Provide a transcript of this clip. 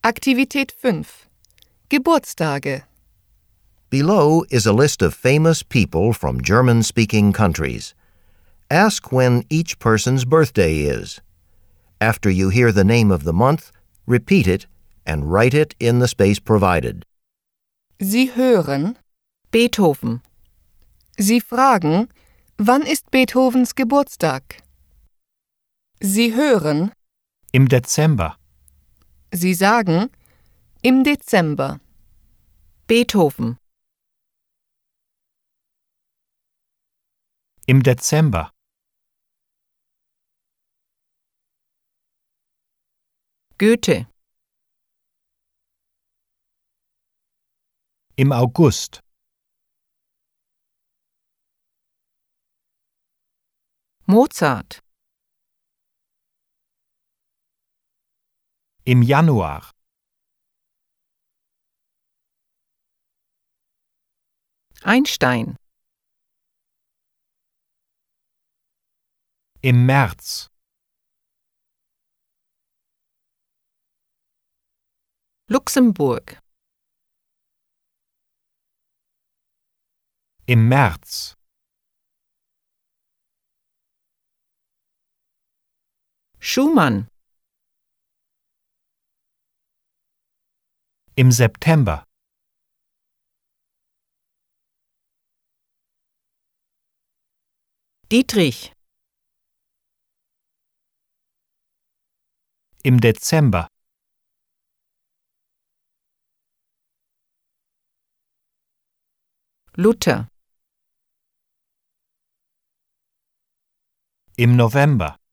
Aktivität 5. Geburtstage. Below is a list of famous people from German-speaking countries. Ask when each person's birthday is. After you hear the name of the month, repeat it and write it in the space provided. Sie hören Beethoven. Sie fragen, wann ist Beethovens Geburtstag? Sie hören Im Dezember. Sie sagen im Dezember. Beethoven. Im Dezember. Goethe. Im August. Mozart. Im Januar. Einstein. Im März. Luxemburg. Im März. Schumann. Im September. Dietrich. Im Dezember. Luther. Im November.